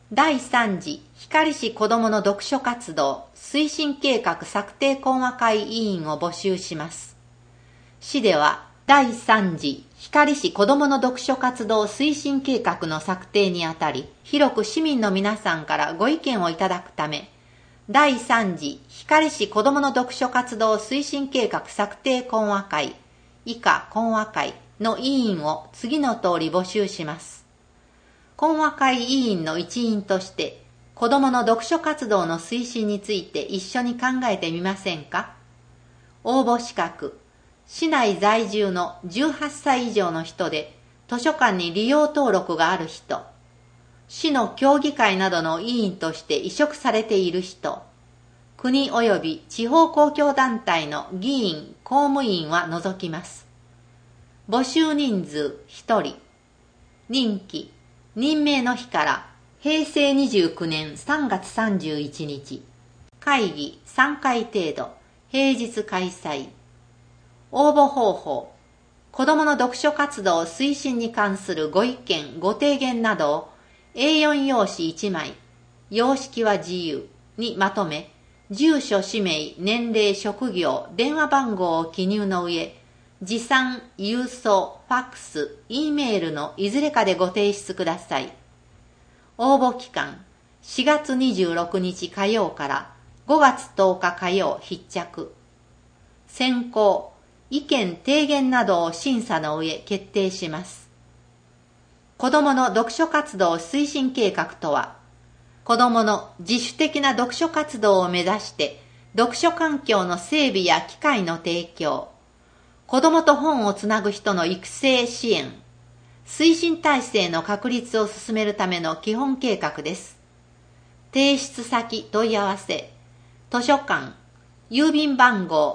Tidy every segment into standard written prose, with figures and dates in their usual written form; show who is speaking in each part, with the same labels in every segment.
Speaker 1: 第3次光市子どもの読書活動推進計画策定懇話会委員を募集します。市では第3次光市子どもの読書活動推進計画の策定にあたり、広く市民の皆さんからご意見をいただくため、第3次光市子どもの読書活動推進計画策定懇話会以下懇話会の委員を次の通り募集します。懇話会委員の一員として、子どもの読書活動の推進について一緒に考えてみませんか？応募資格、市内在住の18歳以上の人で、図書館に利用登録がある人、市の協議会などの委員として委嘱されている人、国及び地方公共団体の議員、公務員は除きます。募集人数1人、任期、任命の日から平成29年3月31日、会議3回程度、平日開催。応募方法、子どもの読書活動推進に関するご意見、ご提言などを A4 用紙1枚、様式は自由にまとめ、住所、氏名、年齢、職業、電話番号を記入の上、持参、郵送、ファックス、Eメールのいずれかでご提出ください。応募期間、4月26日火曜から5月10日火曜必着。選考、意見提言などを審査の上決定します。子どもの読書活動推進計画とは、子どもの自主的な読書活動を目指して読書環境の整備や機会の提供、子どもと本をつなぐ人の育成支援、推進体制の確立を進めるための基本計画です。提出先問い合わせ、図書館、郵便番号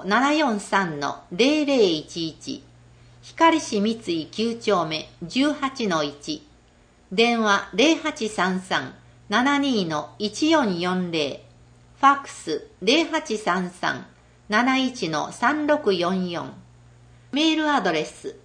Speaker 1: 743-0011 光市三井9丁目 18-1 電話 0833-72-1440 ファックス 0833-71-3644 メールアドレス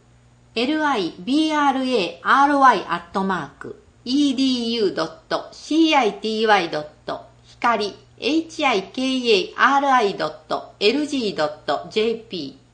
Speaker 1: library@edu.city. 光hikari.lg.jp